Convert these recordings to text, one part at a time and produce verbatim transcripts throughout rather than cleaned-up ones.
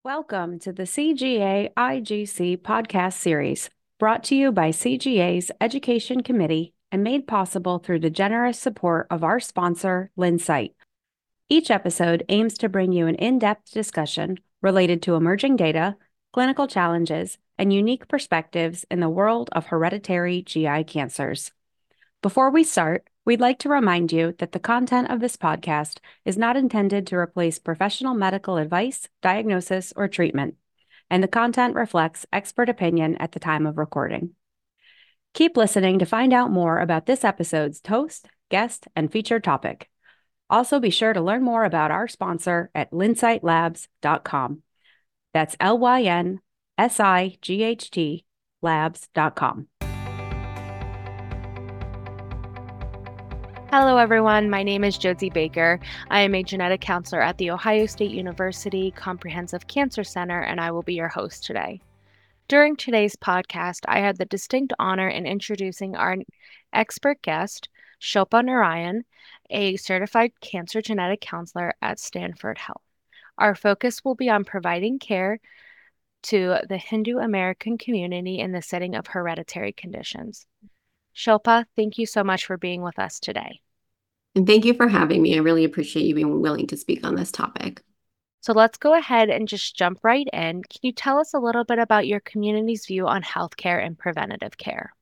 Welcome to the C G A I G C podcast series, brought to you by C G A's Education Committee and made possible through the generous support of our sponsor, Linsight. Each episode aims to bring you an in-depth discussion related to emerging data, clinical challenges, and unique perspectives in the world of hereditary G I cancers. Before we start, we'd like to remind you that the content of this podcast is not intended to replace professional medical advice, diagnosis, or treatment, and the content reflects expert opinion at the time of recording. Keep listening to find out more about this episode's host, guest, and featured topic. Also, be sure to learn more about our sponsor at linsight labs dot com. That's L Y N S I G H T labs dot com. Hello, everyone. My name is Josie Baker. I am a genetic counselor at The Ohio State University Comprehensive Cancer Center, and I will be your host today. During today's podcast, I had the distinct honor in introducing our expert guest, Shilpa Narayan, a certified cancer genetic counselor at Stanford Health. Our focus will be on providing care to the Hindu American community in the setting of hereditary conditions. Shilpa, thank you so much for being with us today. And thank you for having me. I really appreciate you being willing to speak on this topic. So let's go ahead and just jump right in. Can you tell us a little bit about your community's view on healthcare and preventative care?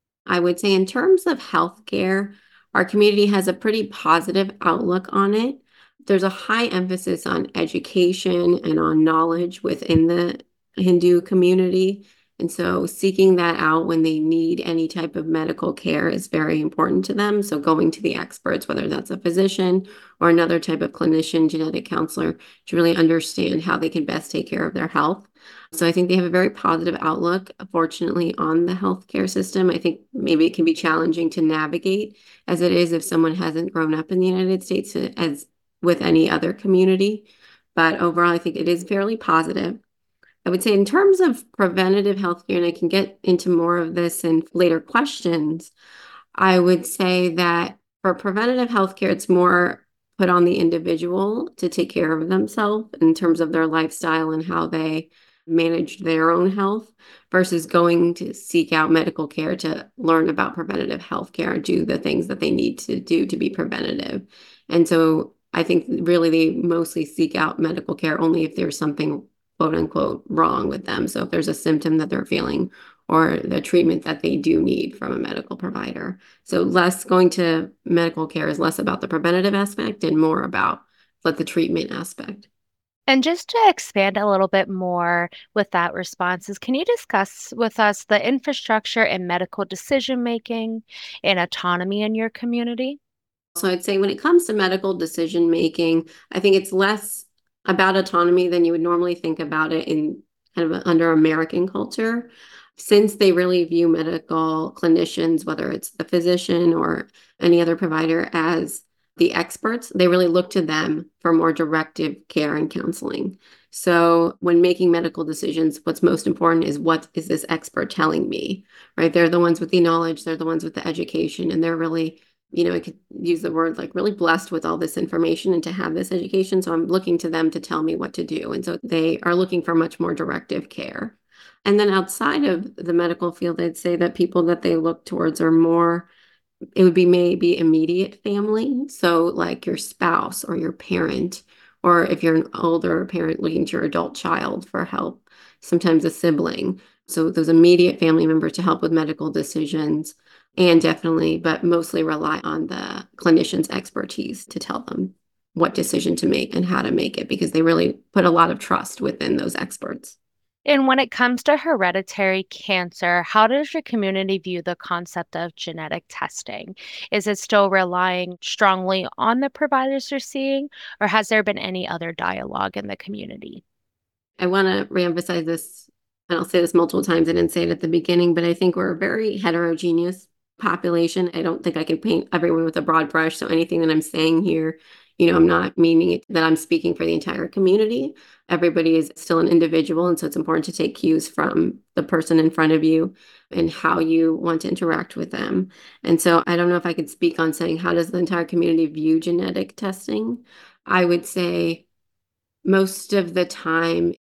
I would say in terms of healthcare, our community has a pretty positive outlook on it. There's a high emphasis on education and on knowledge within the Hindu community. And so seeking that out when they need any type of medical care is very important to them. So going to the experts, whether that's a physician or another type of clinician, genetic counselor, to really understand how they can best take care of their health. So I think they have a very positive outlook, fortunately, on the healthcare system. I think maybe it can be challenging to navigate as it is if someone hasn't grown up in the United States as with any other community. But overall, I think it is fairly positive. I would say in terms of preventative healthcare, and I can get into more of this in later questions, I would say that for preventative healthcare, it's more put on the individual to take care of themselves in terms of their lifestyle and how they manage their own health versus going to seek out medical care to learn about preventative healthcare, do the things that they need to do to be preventative. And so I think really they mostly seek out medical care only if there's something quote unquote wrong with them. So if there's a symptom that they're feeling or the treatment that they do need from a medical provider. So less going to medical care is less about the preventative aspect and more about like the treatment aspect. And just to expand a little bit more with that responses, can you discuss with us the infrastructure and medical decision making and autonomy in your community? So I'd say when it comes to medical decision making, I think it's less about autonomy than you would normally think about it in kind of under American culture, since they really view medical clinicians, whether it's the physician or any other provider, as the experts. They really look to them for more directive care and counseling. So when making medical decisions, what's most important is what is this expert telling me, right? They're the ones with the knowledge, they're the ones with the education, and they're really, you know, I could use the word like really blessed with all this information and to have this education. So I'm looking to them to tell me what to do. And so they are looking for much more directive care. And then outside of the medical field, I'd say that people that they look towards are more, it would be maybe immediate family. So like your spouse or your parent, or if you're an older parent looking to your adult child for help, sometimes a sibling. So those immediate family members to help with medical decisions. And definitely, but mostly rely on the clinician's expertise to tell them what decision to make and how to make it, because they really put a lot of trust within those experts. And when it comes to hereditary cancer, how does your community view the concept of genetic testing? Is it still relying strongly on the providers you're seeing, or has there been any other dialogue in the community? I want to reemphasize this, and I'll say this multiple times. I didn't say it at the beginning, but I think we're a very heterogeneous population. I don't think I can paint everyone with a broad brush. So anything that I'm saying here, you know, I'm not meaning it, that I'm speaking for the entire community. Everybody is still an individual. And so it's important to take cues from the person in front of you and how you want to interact with them. And so I don't know if I could speak on saying, how does the entire community view genetic testing? I would say most of the time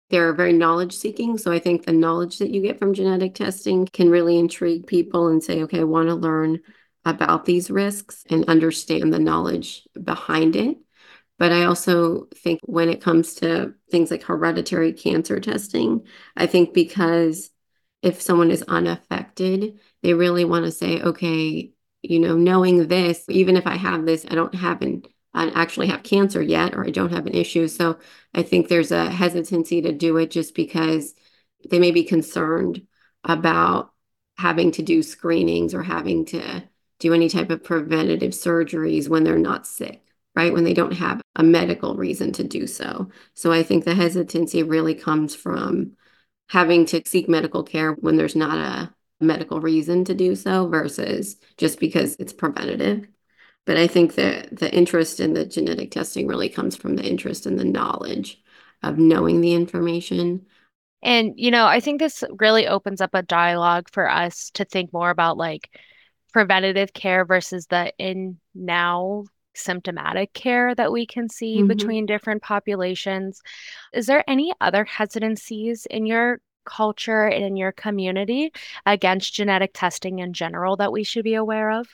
they're very knowledge seeking. So I think the knowledge that you get from genetic testing can really intrigue people and say, okay, I want to learn about these risks and understand the knowledge behind it. But I also think when it comes to things like hereditary cancer testing, I think because if someone is unaffected, they really want to say, okay, you know, knowing this, even if I have this, I don't have an, I actually have cancer yet, or I don't have an issue. So I think there's a hesitancy to do it just because they may be concerned about having to do screenings or having to do any type of preventative surgeries when they're not sick, right? When they don't have a medical reason to do so. So I think the hesitancy really comes from having to seek medical care when there's not a medical reason to do so versus just because it's preventative. But I think that the interest in the genetic testing really comes from the interest in the knowledge of knowing the information. And, you know, I think this really opens up a dialogue for us to think more about like preventative care versus the in now symptomatic care that we can see Mhm. between different populations. Is there any other hesitancies in your culture and in your community against genetic testing in general that we should be aware of?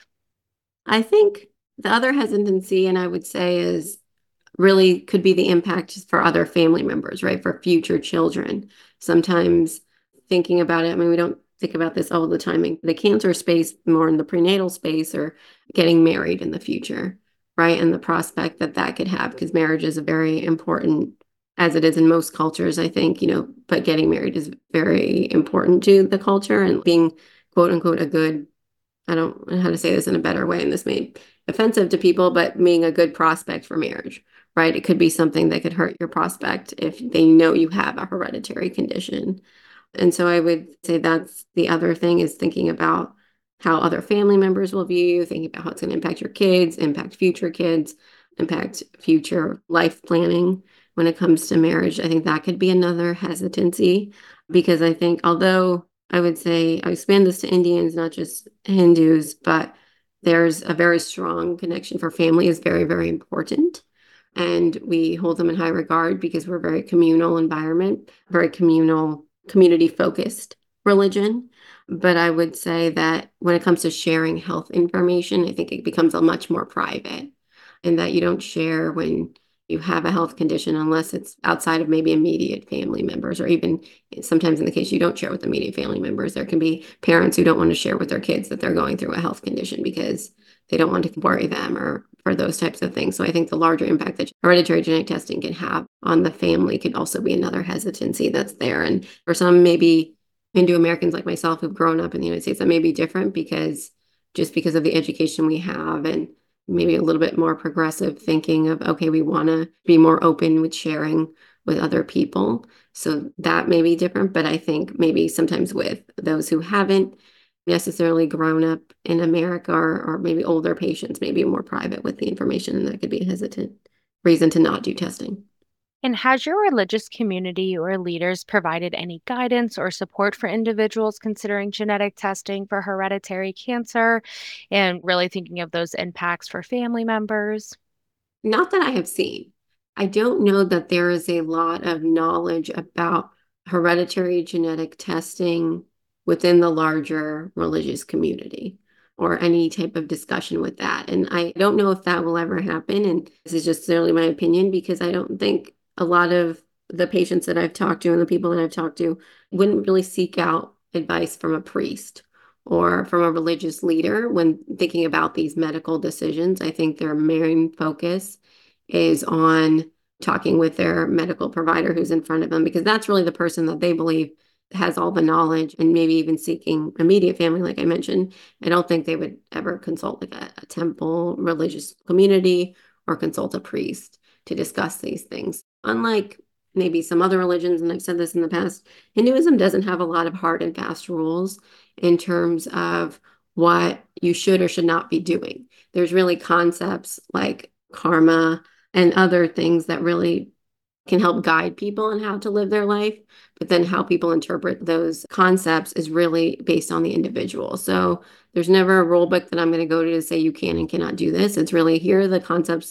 I think the other hesitancy, and I would say, is really could be the impact for other family members, right? For future children. Sometimes thinking about it, I mean, we don't think about this all the time in the cancer space, more in the prenatal space, or getting married in the future, right? And the prospect that that could have, because marriage is a very important, as it is in most cultures, I think, you know, but getting married is very important to the culture and being quote unquote a good, I don't know how to say this in a better way, and this may be offensive to people, but being a good prospect for marriage, right? It could be something that could hurt your prospect if they know you have a hereditary condition. And so I would say that's the other thing is thinking about how other family members will view you, thinking about how it's going to impact your kids, impact future kids, impact future life planning when it comes to marriage. I think that could be another hesitancy because I think, although I would say I expand this to Indians, not just Hindus, but there's a very strong connection for family is very, very important. And we hold them in high regard because we're a very communal environment, very communal, community focused religion. But I would say that when it comes to sharing health information, I think it becomes a much more private and that you don't share when you have a health condition unless it's outside of maybe immediate family members, or even sometimes in the case you don't share with immediate family members. There can be parents who don't want to share with their kids that they're going through a health condition because they don't want to worry them or for those types of things. So I think the larger impact that hereditary genetic testing can have on the family could also be another hesitancy that's there. And for some, maybe Hindu Americans like myself who've grown up in the United States, that may be different because just because of the education we have and maybe a little bit more progressive thinking of, okay, we want to be more open with sharing with other people. So that may be different. But I think maybe sometimes with those who haven't necessarily grown up in America or, or maybe older patients, maybe more private with the information, and that could be a hesitant reason to not do testing. And has your religious community or leaders provided any guidance or support for individuals considering genetic testing for hereditary cancer and really thinking of those impacts for family members? Not that I have seen. I don't know that there is a lot of knowledge about hereditary genetic testing within the larger religious community or any type of discussion with that. And I don't know if that will ever happen. And this is just necessarily my opinion because I don't think a lot of the patients that I've talked to and the people that I've talked to wouldn't really seek out advice from a priest or from a religious leader when thinking about these medical decisions. I think their main focus is on talking with their medical provider who's in front of them, because that's really the person that they believe has all the knowledge and maybe even seeking immediate family, like I mentioned. I don't think they would ever consult like a, a temple religious community or consult a priest to discuss these things. Unlike maybe some other religions, and I've said this in the past, Hinduism doesn't have a lot of hard and fast rules in terms of what you should or should not be doing. There's really concepts like karma and other things that really can help guide people on how to live their life. But then how people interpret those concepts is really based on the individual. So there's never a rule book that I'm going to go to to say you can and cannot do this. It's really here are the concepts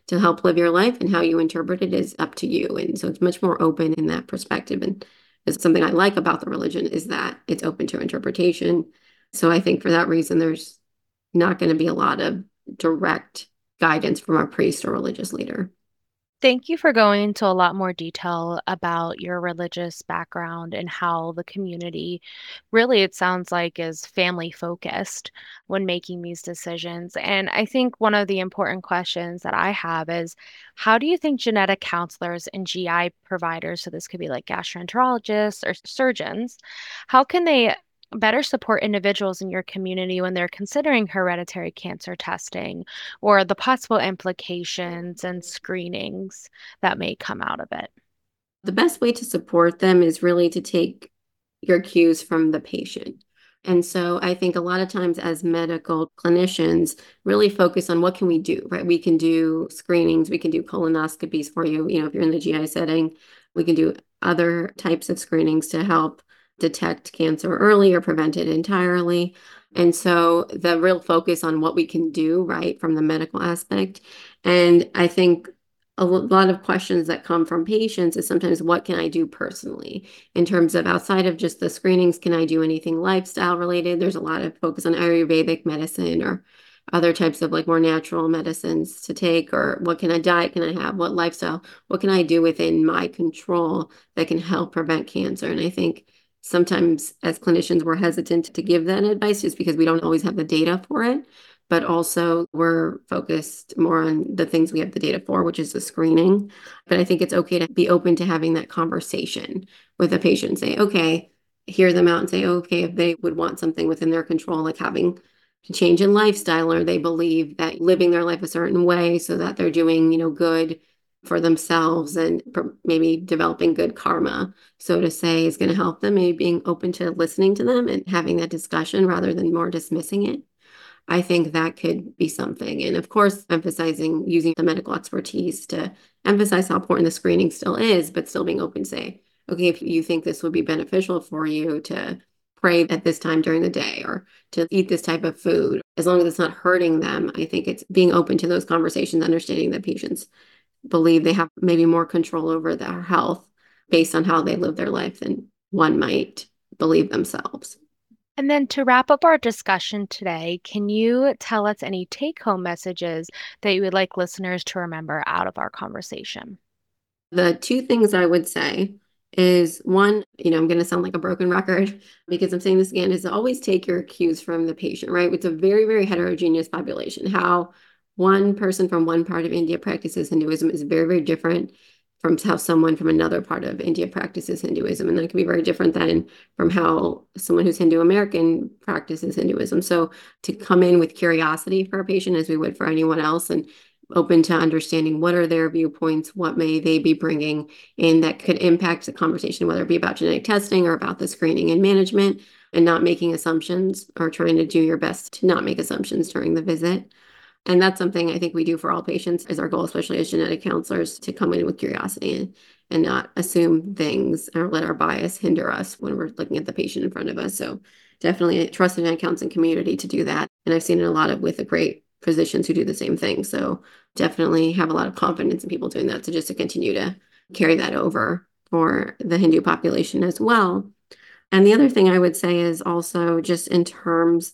to help live your life, and how you interpret it is up to you. And so it's much more open in that perspective. And it's something I like about the religion is that it's open to interpretation. So I think for that reason, there's not going to be a lot of direct guidance from our priest or religious leader. Thank you for going into a lot more detail about your religious background and how the community really, it sounds like, is family focused when making these decisions. And I think one of the important questions that I have is how do you think genetic counselors and G I providers, so this could be like gastroenterologists or surgeons, how can they better support individuals in your community when they're considering hereditary cancer testing or the possible implications and screenings that may come out of it? The best way to support them is really to take your cues from the patient. And so I think a lot of times as medical clinicians really focus on what can we do, right? We can do screenings, we can do colonoscopies for you. You know, if you're in the G I setting, we can do other types of screenings to help detect cancer early or prevent it entirely. And so the real focus on what we can do, right, from the medical aspect. And I think a lot of questions that come from patients is sometimes what can I do personally in terms of outside of just the screenings? Can I do anything lifestyle related? There's a lot of focus on Ayurvedic medicine or other types of like more natural medicines to take, or what kind of diet can I have? What lifestyle? What can I do within my control that can help prevent cancer? And I think sometimes as clinicians, we're hesitant to give that advice just because we don't always have the data for it. But also we're focused more on the things we have the data for, which is the screening. But I think it's okay to be open to having that conversation with the patient. Say, okay, hear them out and say, okay, if they would want something within their control, like having a change in lifestyle, or they believe that living their life a certain way so that they're doing, you know, good for themselves and maybe developing good karma, so to say, is going to help them. Maybe being open to listening to them and having that discussion rather than more dismissing it. I think that could be something. And of course, emphasizing using the medical expertise to emphasize how important the screening still is, but still being open to say, okay, if you think this would be beneficial for you to pray at this time during the day or to eat this type of food, as long as it's not hurting them, I think it's being open to those conversations, understanding that patients believe they have maybe more control over their health based on how they live their life than one might believe themselves. And then to wrap up our discussion today, can you tell us any take-home messages that you would like listeners to remember out of our conversation? The two things I would say is one, you know, I'm going to sound like a broken record because I'm saying this again, is to always take your cues from the patient, right? It's a very, very heterogeneous population. How one person from one part of India practices Hinduism is very, very different from how someone from another part of India practices Hinduism. And that can be very different than from how someone who's Hindu American practices Hinduism. So to come in with curiosity for a patient as we would for anyone else, and open to understanding what are their viewpoints, what may they be bringing in that could impact the conversation, whether it be about genetic testing or about the screening and management, and not making assumptions or trying to do your best to not make assumptions during the visit. And that's something I think we do for all patients is our goal, especially as genetic counselors, to come in with curiosity and, and not assume things or let our bias hinder us when we're looking at the patient in front of us. So definitely trust the genetic counseling community to do that. And I've seen it a lot of with the great physicians who do the same thing. So definitely have a lot of confidence in people doing that. So just to continue to carry that over for the Hindu population as well. And the other thing I would say is also just in terms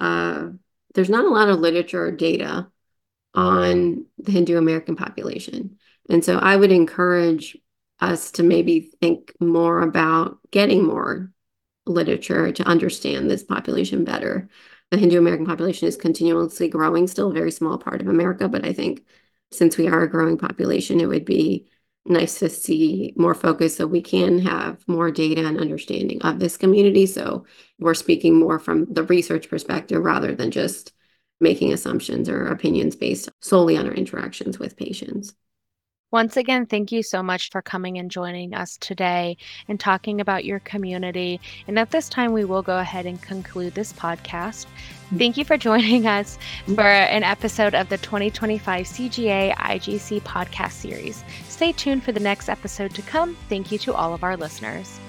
of there's not a lot of literature or data on the Hindu American population. And so I would encourage us to maybe think more about getting more literature to understand this population better. The Hindu American population is continuously growing, still a very small part of America, but I think since we are a growing population, it would be nice to see more focus so we can have more data and understanding of this community. So we're speaking more from the research perspective rather than just making assumptions or opinions based solely on our interactions with patients. Once again, thank you so much for coming and joining us today and talking about your community. And at this time, we will go ahead and conclude this podcast. Thank you for joining us for an episode of the twenty twenty-five C G A I G C podcast series. Stay tuned for the next episode to come. Thank you to all of our listeners.